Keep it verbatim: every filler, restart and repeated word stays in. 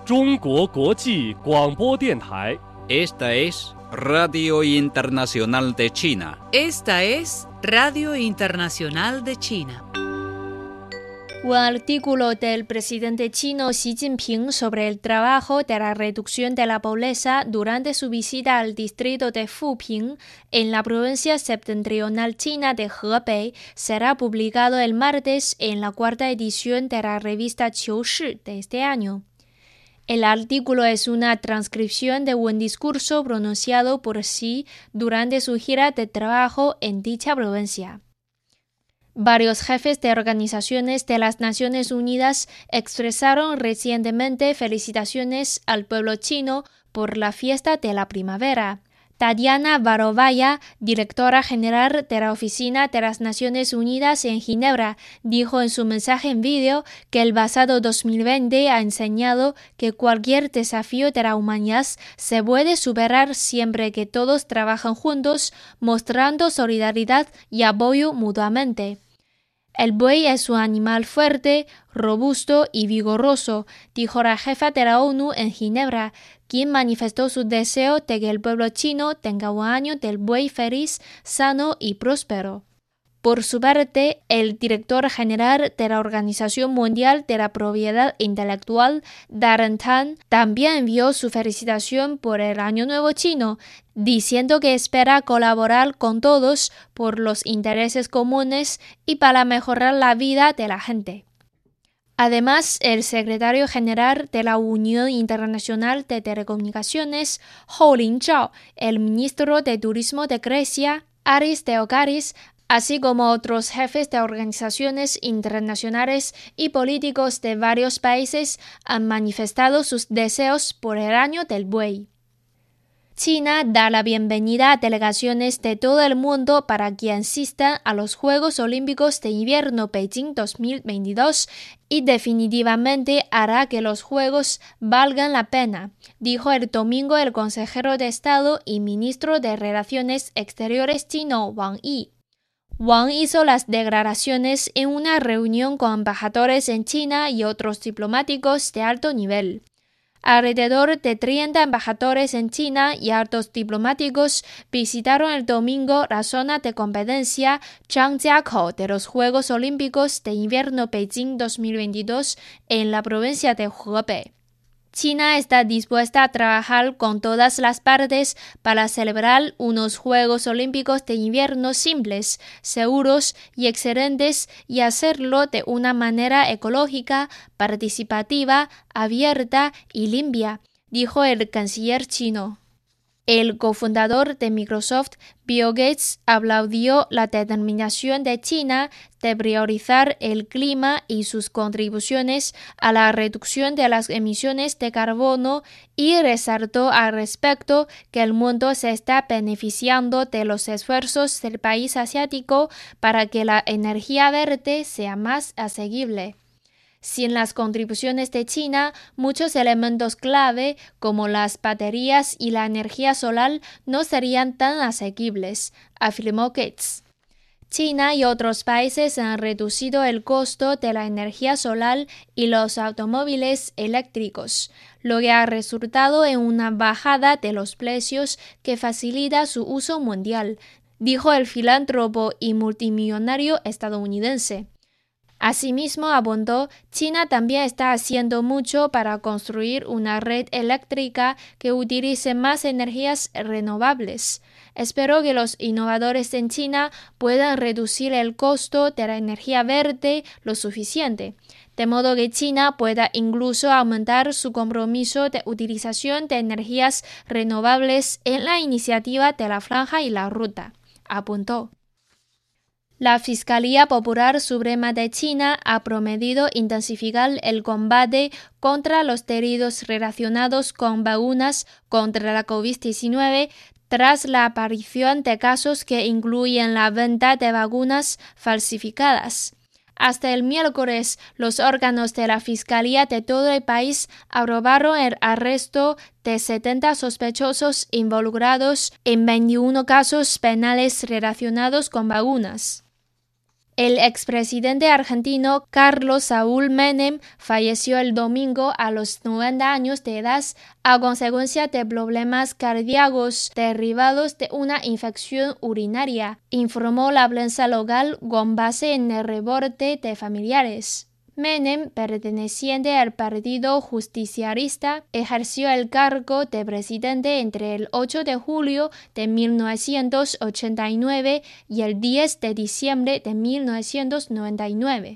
中国国际广播电台。 Esta es Radio Internacional de China. Esta es Radio Internacional de China. Un artículo del presidente chino Xi Jinping sobre el trabajo de la reducción de la pobreza durante su visita al distrito de Fuping, en la provincia septentrional china de Hebei, será publicado el martes en la cuarta edición de la revista Qiu Shi de este año. El artículo es una transcripción de un discurso pronunciado por Xi durante su gira de trabajo en dicha provincia. Varios jefes de organizaciones de las Naciones Unidas expresaron recientemente felicitaciones al pueblo chino por la fiesta de la primavera. Tatiana Varovaya, directora general de la Oficina de las Naciones Unidas en Ginebra, dijo en su mensaje en vídeo que el pasado dos mil veinte ha enseñado que cualquier desafío de la humanidad se puede superar siempre que todos trabajan juntos, mostrando solidaridad y apoyo mutuamente. El buey es un animal fuerte, robusto y vigoroso, dijo la jefa de la ONU en Ginebra, quien manifestó su deseo de que el pueblo chino tenga un año del buey feliz, sano y próspero. Por su parte, el director general de la Organización Mundial de la Propiedad Intelectual, Darren Tan, también envió su felicitación por el Año Nuevo Chino, diciendo que espera colaborar con todos por los intereses comunes y para mejorar la vida de la gente. Además, el secretario general de la Unión Internacional de Telecomunicaciones, Hou Lin-zhao, el ministro de Turismo de Grecia, Aris Theokaris, así como otros jefes de organizaciones internacionales y políticos de varios países han manifestado sus deseos por el Año del Buey. China da la bienvenida a delegaciones de todo el mundo para que asistan a los Juegos Olímpicos de Invierno Beijing dos mil veintidós y definitivamente hará que los Juegos valgan la pena, dijo el domingo el consejero de Estado y ministro de Relaciones Exteriores chino Wang Yi. Wang hizo las declaraciones en una reunión con embajadores en China y otros diplomáticos de alto nivel. Alrededor de treinta embajadores en China y altos diplomáticos visitaron el domingo la zona de competencia Zhangjiakou de los Juegos Olímpicos de Invierno Beijing dos mil veintidós en la provincia de Hebei. China está dispuesta a trabajar con todas las partes para celebrar unos Juegos Olímpicos de Invierno simples, seguros y excelentes y hacerlo de una manera ecológica, participativa, abierta y limpia, dijo el canciller chino. El cofundador de Microsoft, Bill Gates, aplaudió la determinación de China de priorizar el clima y sus contribuciones a la reducción de las emisiones de carbono y resaltó al respecto que el mundo se está beneficiando de los esfuerzos del país asiático para que la energía verde sea más asequible. Sin las contribuciones de China, muchos elementos clave como las baterías y la energía solar no serían tan asequibles, afirmó Gates. China y otros países han reducido el costo de la energía solar y los automóviles eléctricos, lo que ha resultado en una bajada de los precios que facilita su uso mundial, dijo el filántropo y multimillonario estadounidense. Asimismo, apuntó, China también está haciendo mucho para construir una red eléctrica que utilice más energías renovables. Espero que los innovadores en China puedan reducir el costo de la energía verde lo suficiente, de modo que China pueda incluso aumentar su compromiso de utilización de energías renovables en la iniciativa de la Franja y la Ruta, apuntó. La Fiscalía Popular Suprema de China ha prometido intensificar el combate contra los delitos relacionados con vacunas contra la COVID diecinueve tras la aparición de casos que incluyen la venta de vacunas falsificadas. Hasta el miércoles, los órganos de la Fiscalía de todo el país aprobaron el arresto de setenta sospechosos involucrados en veintiuno casos penales relacionados con vacunas. El expresidente argentino Carlos Saúl Menem falleció el domingo a los noventa años de edad a consecuencia de problemas cardíacos derivados de una infección urinaria, informó la prensa local con base en el reporte de familiares. Menem, perteneciente al Partido Justicialista, ejerció el cargo de presidente entre el ocho de julio de mil novecientos ochenta y nueve y el diez de diciembre de mil novecientos noventa y nueve.